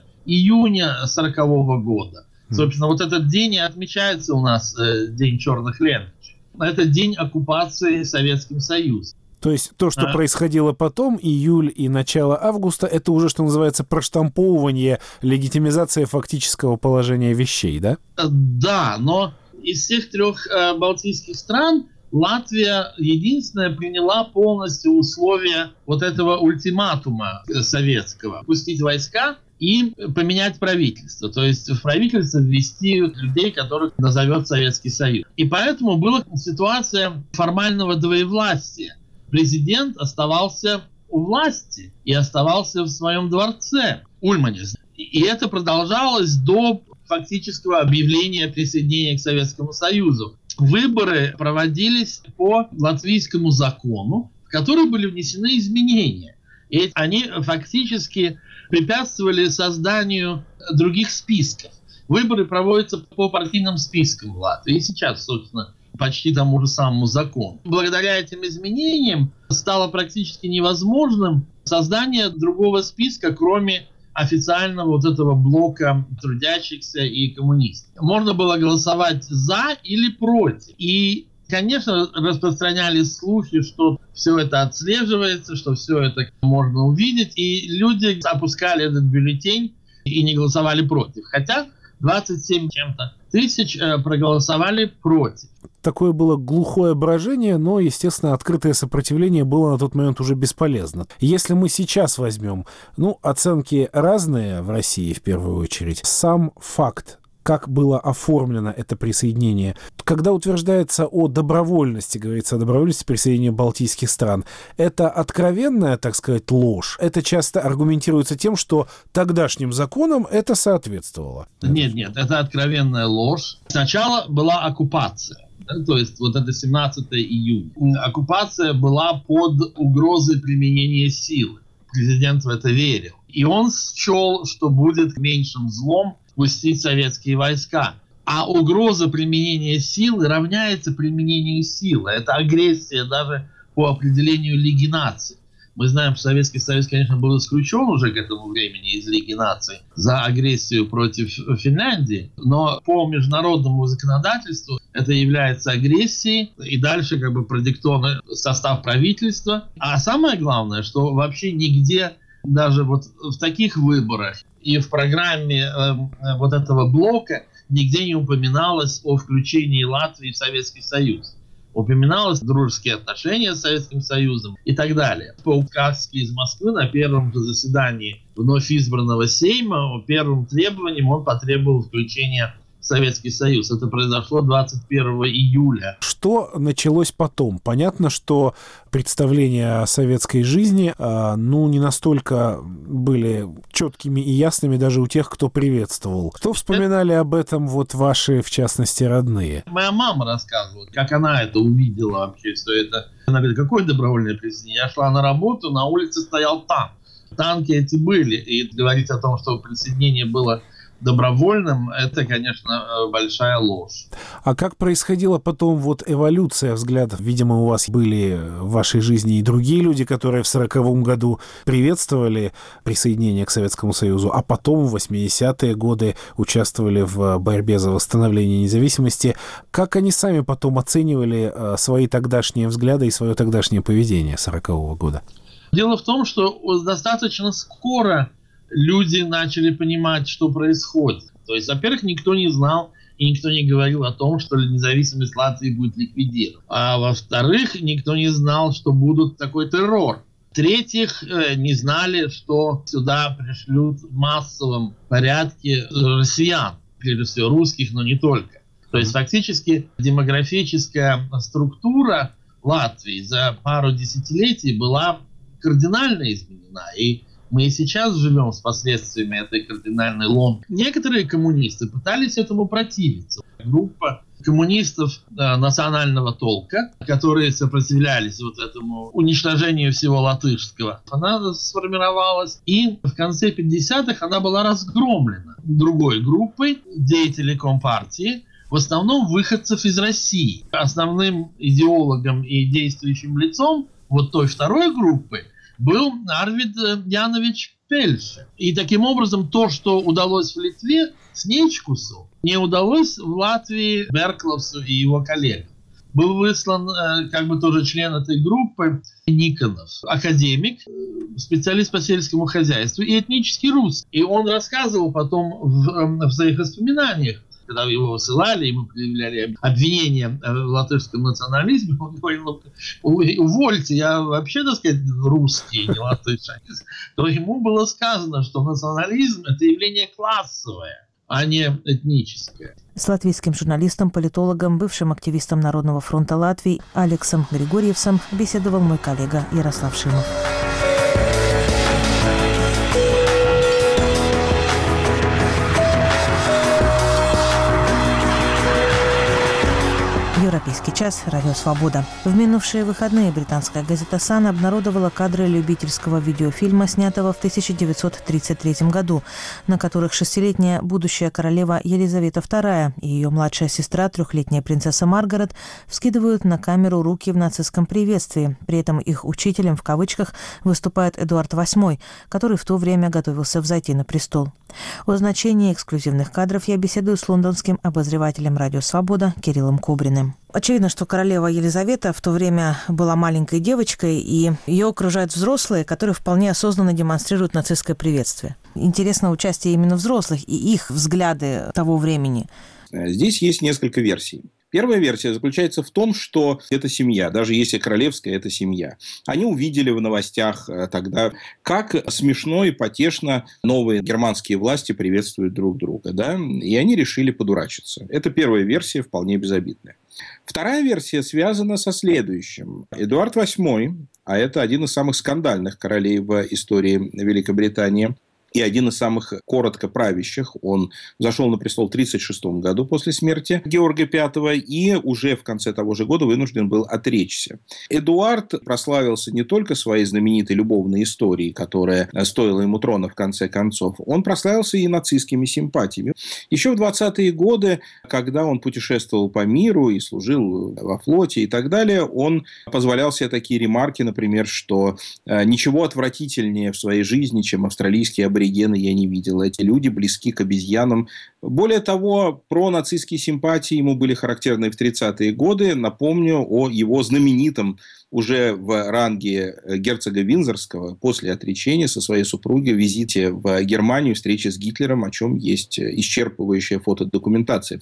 Speaker 13: июня 1940 года. Собственно, вот этот день и отмечается у нас, День черных ленточек. Это день оккупации Советским Союзом.
Speaker 6: То есть то, что происходило потом, июль и начало августа, это уже, что называется, проштамповывание, легитимизация фактического положения вещей, да?
Speaker 13: Да, но из всех трех балтийских стран Латвия единственная приняла полностью условия вот этого ультиматума советского. Пустить войска и поменять правительство. То есть в правительство ввести людей, которых назовет Советский Союз. И поэтому была ситуация формального двоевластия. Президент оставался у власти и оставался в своем дворце Ульмане. И это продолжалось до фактического объявления присоединения к Советскому Союзу. Выборы проводились по латвийскому закону, в который были внесены изменения. И они фактически препятствовали созданию других списков. Выборы проводятся по партийным спискам в Латвии. И сейчас, собственно, почти тому же самому закону. Благодаря этим изменениям стало практически невозможным создание другого списка, кроме официального вот этого блока трудящихся и коммунистов. Можно было голосовать за или против. И, конечно, распространялись слухи, что все это отслеживается, что все это можно увидеть. И люди опускали этот бюллетень и не голосовали против. Хотя 27 чем-то тысяч проголосовали против.
Speaker 6: Такое было глухое брожение, но, естественно, открытое сопротивление было на тот момент уже бесполезно. Если мы сейчас возьмем, оценки разные в России в первую очередь, сам факт, как было оформлено это присоединение. Когда утверждается о добровольности, говорится о добровольности присоединения балтийских стран, это откровенная, так сказать, ложь. Это часто аргументируется тем, что тогдашним законам это соответствовало.
Speaker 13: Нет, это откровенная ложь. Сначала была оккупация. То есть вот это 17 июня. Оккупация была под угрозой применения силы. Президент в это верил. И он счел, что будет меньшим злом пустить советские войска. А угроза применения силы равняется применению силы. Это агрессия даже по определению Лиги наций. Мы знаем, что Советский Союз, конечно, был исключен уже к этому времени из Лиги наций за агрессию против Финляндии, но по международному законодательству это является агрессией, и дальше продиктован состав правительства. А самое главное, что вообще нигде, даже вот в таких выборах и в программе вот этого блока нигде не упоминалось о включении Латвии в Советский Союз. Упоминалось дружеские отношения с Советским Союзом и так далее. По указке из Москвы на первом заседании вновь избранного Сейма первым требованием он потребовал включения в Советский Союз. Это произошло 21 июля.
Speaker 6: Что началось потом? Понятно, что представления о советской жизни не настолько были четкими и ясными даже у тех, кто приветствовал. Кто вспоминали об этом ваши, в частности, родные?
Speaker 13: Моя мама рассказывала, как она это увидела вообще, все это. Она говорит, какое добровольное присоединение? Я шла на работу, на улице стоял танк. Танки эти были. И говорить о том, что присоединение было добровольным, это, конечно, большая ложь.
Speaker 6: А как происходила потом эволюция взглядов? Видимо, у вас были в вашей жизни и другие люди, которые в 1940 году приветствовали присоединение к Советскому Союзу, а потом в 80-е годы участвовали в борьбе за восстановление независимости. Как они сами потом оценивали свои тогдашние взгляды и свое тогдашнее поведение 1940 года?
Speaker 13: Дело в том, что достаточно скоро люди начали понимать, что происходит. То есть, во-первых, никто не знал и никто не говорил о том, что независимость Латвии будет ликвидирована. А во-вторых, никто не знал, что будет такой террор. В-третьих, не знали, что сюда пришлют в массовом порядке россиян, прежде всего русских, но не только. То есть, фактически, демографическая структура Латвии за пару десятилетий была кардинально изменена. И мы и сейчас живем с последствиями этой кардинальной ломки. Некоторые коммунисты пытались этому противиться. Группа коммунистов национального толка, которые сопротивлялись этому уничтожению всего латышского, она сформировалась, и в конце 50-х она была разгромлена другой группой деятелей Компартии, в основном выходцев из России. Основным идеологом и действующим лицом вот той второй группы был Арвид Янович Пельше. И таким образом то, что удалось в Литве Снечкусу, не удалось в Латвии Беркловсу и его коллегам. Был выслан как бы тоже член этой группы Никонов, академик, специалист по сельскому хозяйству и этнический русский. И он рассказывал потом в своих воспоминаниях, когда его высылали, ему предъявляли обвинения в латышском национализме, он говорил: увольте, я вообще, так сказать, русский, не латышанец. То ему было сказано, что национализм – это явление классовое, а не этническое.
Speaker 1: С латвийским журналистом, политологом, бывшим активистом Народного фронта Латвии Алексом Григорьевсом беседовал мой коллега Ярослав Шимов. Европейский час. Радио «Свобода». В минувшие выходные британская газета «Сан» обнародовала кадры любительского видеофильма, снятого в 1933 году, на которых шестилетняя будущая королева Елизавета II и ее младшая сестра, трехлетняя принцесса Маргарет, вскидывают на камеру руки в нацистском приветствии. При этом их «учителем» в кавычках выступает Эдуард VIII, который в то время готовился взойти на престол. О значении эксклюзивных кадров я беседую с лондонским обозревателем «Радио Свобода» Кириллом Кубриным. Очевидно, что королева Елизавета в то время была маленькой девочкой, и ее окружают взрослые, которые вполне осознанно демонстрируют нацистское приветствие. Интересно участие именно взрослых и их взгляды того времени.
Speaker 14: Здесь есть несколько версий. Первая версия заключается в том, что это семья, даже если королевская, это семья. Они увидели в новостях тогда, как смешно и потешно новые германские власти приветствуют друг друга, да? И они решили подурачиться. Это первая версия, вполне безобидная. Вторая версия связана со следующим. Эдуард VIII, а это один из самых скандальных королей в истории Великобритании, и один из самых коротко правящих. Он зашел на престол в 1936 году после смерти Георга V и уже в конце того же года вынужден был отречься. Эдуард прославился не только своей знаменитой любовной историей, которая стоила ему трона в конце концов, он прославился и нацистскими симпатиями. Еще в 20-е годы, когда он путешествовал по миру и служил во флоте и так далее, он позволял себе такие ремарки, например, что ничего отвратительнее в своей жизни, чем австралийские аборигены, я не видел. Эти люди близки к обезьянам. Более того, пронацистские симпатии ему были характерны в 30-е годы. Напомню о его знаменитом уже в ранге герцога Виндзорского после отречения со своей супругой визите в Германию, встрече с Гитлером, о чем есть исчерпывающая фотодокументация в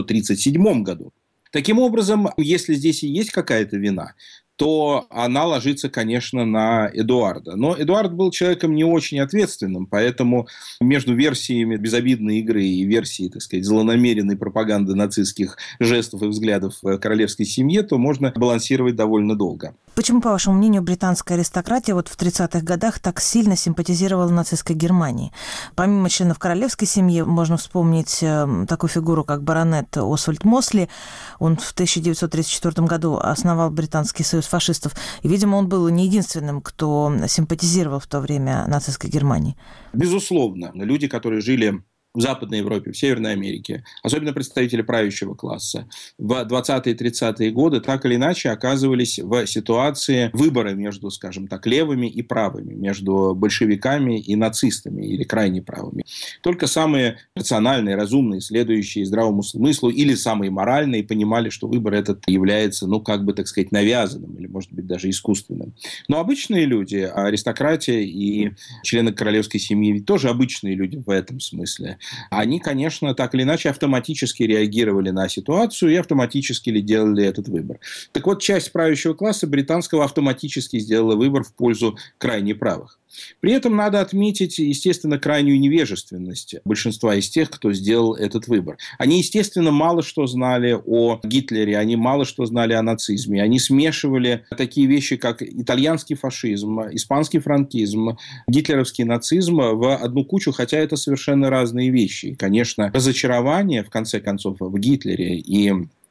Speaker 14: 1937 году. Таким образом, если здесь и есть какая-то вина, то она ложится, конечно, на Эдуарда. Но Эдуард был человеком не очень ответственным, поэтому между версиями безобидной игры и версией, так сказать, злонамеренной пропаганды нацистских жестов и взглядов в королевской семье, то можно балансировать довольно долго.
Speaker 1: Почему, по вашему мнению, британская аристократия вот в 30-х годах так сильно симпатизировала нацистской Германии? Помимо членов королевской семьи, можно вспомнить такую фигуру, как баронет Освальд Мосли. Он в 1934 году основал Британский союз фашистов. И, видимо, он был не единственным, кто симпатизировал в то время нацистской Германии.
Speaker 14: Безусловно. Люди, которые жили в Западной Европе, в Северной Америке, особенно представители правящего класса, в 20-е и 30-е годы так или иначе оказывались в ситуации выбора между, скажем так, левыми и правыми, между большевиками и нацистами, или крайне правыми. Только самые рациональные, разумные, следующие здравому смыслу, или самые моральные понимали, что выбор этот является, ну, как бы, так сказать, навязанным, или, может быть, даже искусственным. Но обычные люди, аристократия и члены королевской семьи тоже обычные люди в этом смысле. Они, конечно, так или иначе автоматически реагировали на ситуацию и автоматически делали этот выбор. Так вот, часть правящего класса британского автоматически сделала выбор в пользу крайне правых. При этом надо отметить, естественно, крайнюю невежественность большинства из тех, кто сделал этот выбор. Они, естественно, мало что знали о Гитлере, они мало что знали о нацизме. Они смешивали такие вещи, как итальянский фашизм, испанский франкизм, гитлеровский нацизм в одну кучу, хотя это совершенно разные вещи. И, конечно, разочарование, в конце концов, в Гитлере и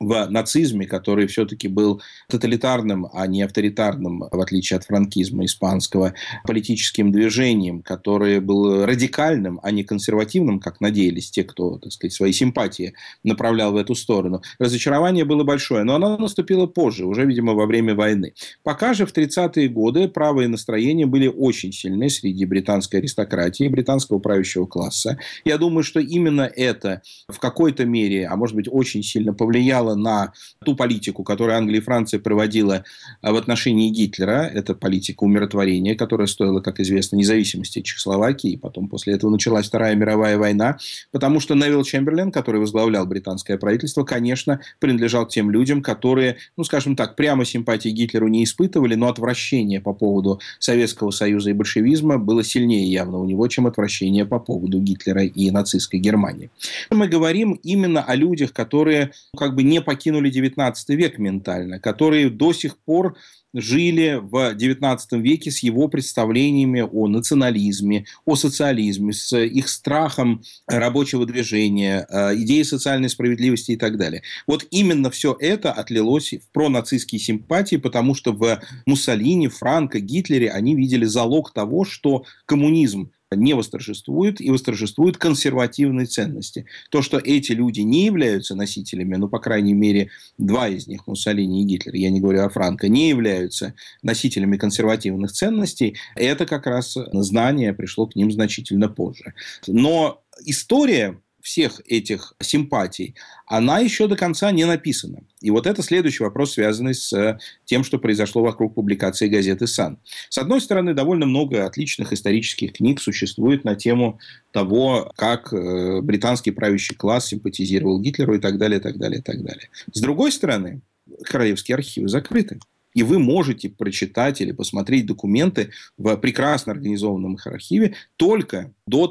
Speaker 14: в нацизме, который все-таки был тоталитарным, а не авторитарным, в отличие от франкизма испанского, политическим движением, которое было радикальным, а не консервативным, как надеялись те, кто, так сказать, свои симпатии направлял в эту сторону. Разочарование было большое, но оно наступило позже, уже, видимо, во время войны. Пока же в 30-е годы правые настроения были очень сильны среди британской аристократии, британского правящего класса. Я думаю, что именно это в какой-то мере, а может быть очень сильно повлияло на ту политику, которую Англия и Франция проводила в отношении Гитлера. Это политика умиротворения, которая стоила, как известно, независимости Чехословакии. И потом после этого началась Вторая мировая война. Потому что Невилл Чемберлен, который возглавлял британское правительство, конечно, принадлежал к тем людям, которые, ну, скажем так, прямо симпатии Гитлеру не испытывали, но отвращение по поводу Советского Союза и большевизма было сильнее явно у него, чем отвращение по поводу Гитлера и нацистской Германии. Мы говорим именно о людях, которые как бы не покинули XIX век ментально, которые до сих пор жили в XIX веке с его представлениями о национализме, о социализме, с их страхом рабочего движения, идеей социальной справедливости и так далее. Вот именно все это отлилось в пронацистские симпатии, потому что в Муссолини, Франко, Гитлере они видели залог того, что коммунизм не восторжествует, и восторжествуют консервативные ценности. То, что эти люди не являются носителями, ну, по крайней мере, два из них, Муссолини и Гитлер, я не говорю о Франко, не являются носителями консервативных ценностей, это как раз знание пришло к ним значительно позже. Но история всех этих симпатий, она еще до конца не написана. И вот это следующий вопрос, связанный с тем, что произошло вокруг публикации газеты «Сан». С одной стороны, довольно много отличных исторических книг существует на тему того, как британский правящий класс симпатизировал Гитлеру и так далее, и так далее, и так далее. С другой стороны, королевские архивы закрыты. И вы можете прочитать или посмотреть документы в прекрасно организованном их архиве только до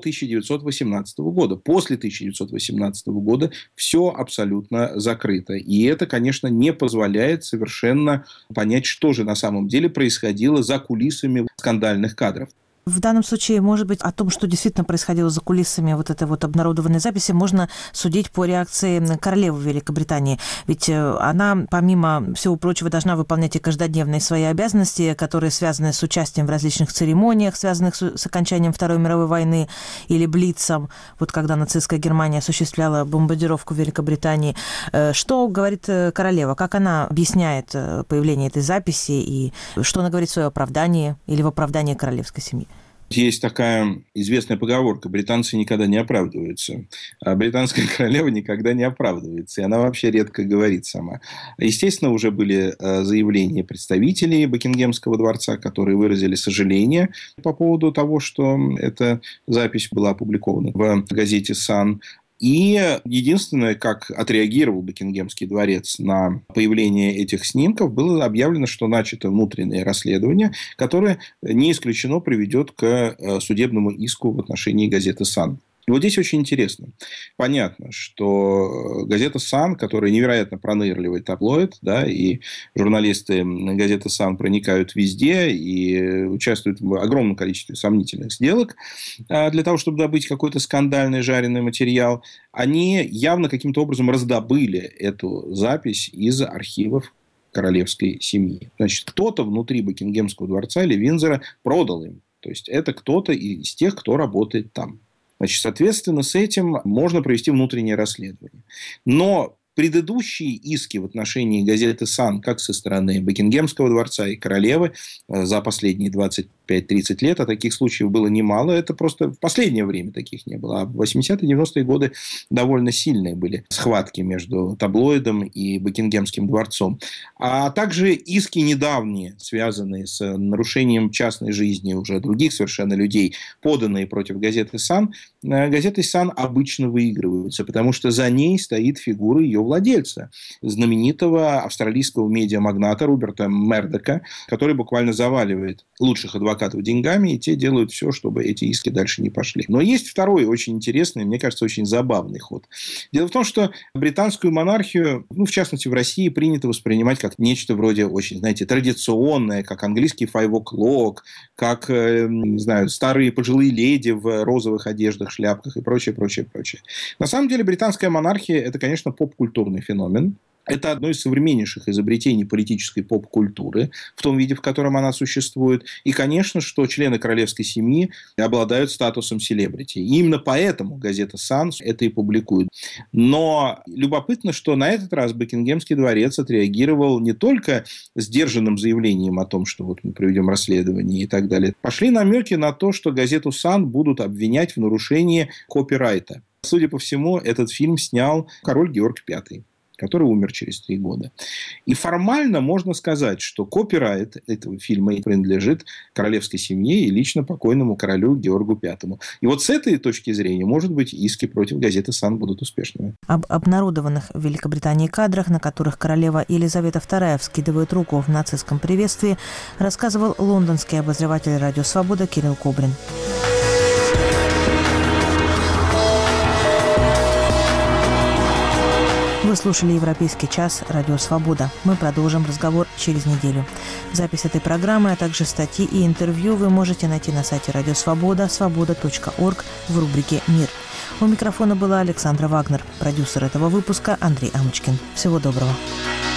Speaker 14: 1918 года. После 1918 года все абсолютно закрыто. И это, конечно, не позволяет совершенно понять, что же на самом деле происходило за кулисами скандальных кадров.
Speaker 1: В данном случае, может быть, о том, что действительно происходило за кулисами вот этой вот обнародованной записи, можно судить по реакции королевы Великобритании. Ведь она, помимо всего прочего, должна выполнять и каждодневные свои обязанности, которые связаны с участием в различных церемониях, связанных с окончанием Второй мировой войны или Блицом, вот когда нацистская Германия осуществляла бомбардировку Великобритании. Что говорит королева? Как она объясняет появление этой записи и что она говорит в свое оправдание или в оправдании королевской семьи?
Speaker 14: Есть такая известная поговорка: британцы никогда не оправдываются. А британская королева никогда не оправдывается. И она вообще редко говорит сама. Естественно, уже были заявления представителей Букингемского дворца, которые выразили сожаление по поводу того, что эта запись была опубликована в газете «Сан». И единственное, как отреагировал Букингемский дворец на появление этих снимков, было объявлено, что начато внутреннее расследование, которое не исключено приведет к судебному иску в отношении газеты «Сан». И вот здесь очень интересно. Понятно, что газета «Сан», которая невероятно пронырливый таблоид, да, и журналисты газеты «Сан» проникают везде и участвуют в огромном количестве сомнительных сделок для того, чтобы добыть какой-то скандальный жареный материал, они явно каким-то образом раздобыли эту запись из архивов королевской семьи. Значит, кто-то внутри Букингемского дворца или Виндзора продал им. То есть, это кто-то из тех, кто работает там. Значит, соответственно, с этим можно провести внутреннее расследование. Но предыдущие иски в отношении газеты «Сан», как со стороны Букингемского дворца и королевы за последние 25-30 лет, а таких случаев было немало, это просто в последнее время таких не было. А в 80-е-90-е годы довольно сильные были схватки между таблоидом и Букингемским дворцом. А также иски недавние, связанные с нарушением частной жизни уже других совершенно людей, поданные против газеты «Сан», газетой «Сан» обычно выигрываются, потому что за ней стоит фигура ее владельца, знаменитого австралийского медиамагната Руперта Мердока, который буквально заваливает лучших адвокатов деньгами, и те делают все, чтобы эти иски дальше не пошли. Но есть второй очень интересный, мне кажется, очень забавный ход. Дело в том, что британскую монархию, ну, в частности, в России принято воспринимать как нечто вроде очень, знаете, традиционное, как английский 5 o'clock, как, не знаю, старые пожилые леди в розовых одеждах, шляпках и прочее, прочее, прочее. На самом деле, британская монархия – это, конечно, поп-культурный феномен. Это одно из современнейших изобретений политической поп-культуры в том виде, в котором она существует. И, конечно, что члены королевской семьи обладают статусом селебрити. И именно поэтому газета «Сан» это и публикует. Но любопытно, что на этот раз Букингемский дворец отреагировал не только сдержанным заявлением о том, что вот мы проведем расследование и так далее. Пошли намеки на то, что газету «Сан» будут обвинять в нарушении копирайта. Судя по всему, этот фильм снял король Георг V, который умер через 3 года. И формально можно сказать, что копирайт этого фильма принадлежит королевской семье и лично покойному королю Георгу V. И вот с этой точки зрения, может быть, иски против газеты «Сан» будут успешными.
Speaker 1: Об обнародованных в Великобритании кадрах, на которых королева Елизавета II вскидывает руку в нацистском приветствии, рассказывал лондонский обозреватель «Радио Свобода» Кирилл Кобрин. Вы слушали «Европейский час» Радио Свобода. Мы продолжим разговор через неделю. Запись этой программы, а также статьи и интервью вы можете найти на сайте Радио Свобода, свобода.орг в рубрике «Мир». У микрофона была Александра Вагнер, продюсер этого выпуска Андрей Амочкин. Всего доброго.